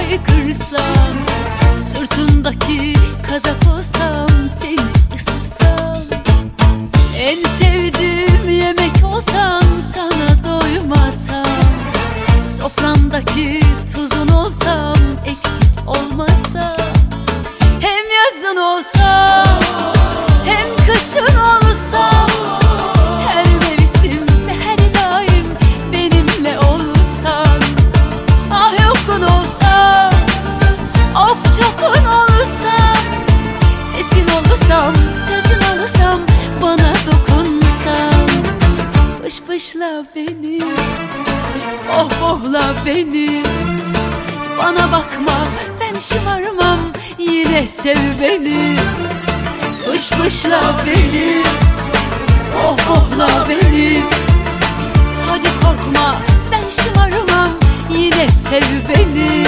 haykırsam, sırtındaki kazak olsam, seni ısıtsam, en sevdiğim yemek olsam, sana doymasam, sofrandaki tuzun olsam, eksik olmasa, hem yazın olsam, hem kışın olsam, her mevsimde her daim benimle olsan, ah yokun olsam, of çokun olsam, sesin olursam, sözün olursam, bana dokunsan, pış pışla beni, oh ohla beni, bana bakma ben şımarmam, yine sev beni, pış pışla beni, oh ohla beni, hadi korkma ben şımarmam, yine sev beni.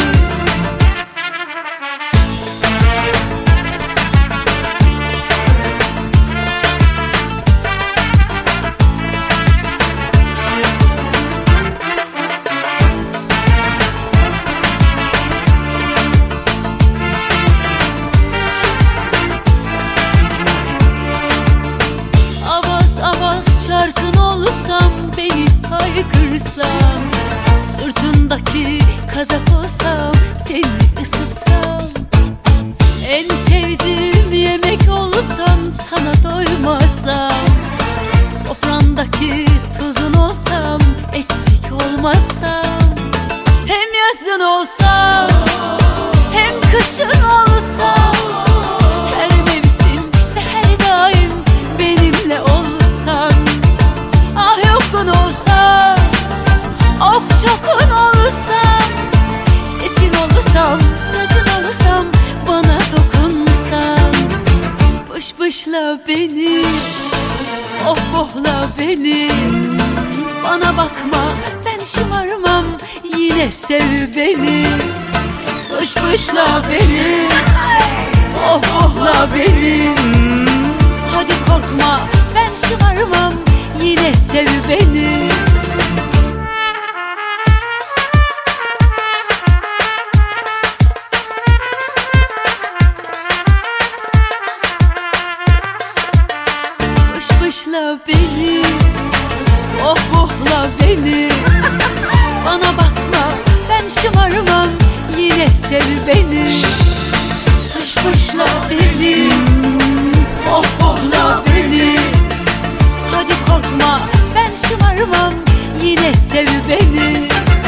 Şarkın olsam, beni haykırsam, sırtındaki kazak olsam, seni ısıtsam, en sevdiğim yemek olsam, sana doymasam, sofrandaki tuzun olsam, eksik olmasam, hem yazın olsam, hem kışın olsam, her mevsim ve her daim benimle olsan, ah yokun olsam, of çokun olsam, sesin olursam, sözün olursam, bana dokunsan, pış pışla beni, oh ohla beni, bana bakma ben şımarmam, yine sev beni, pış pışla beni, oh ohla beni, hadi korkma ben şımarmam, yine sev beni. Pış pışla beni, oh ohla beni, bana bakma ben şımarmam, yine sev beni, pış pışla beni, oh ohla beni, hadi korkma ben şımarmam, yine sev beni.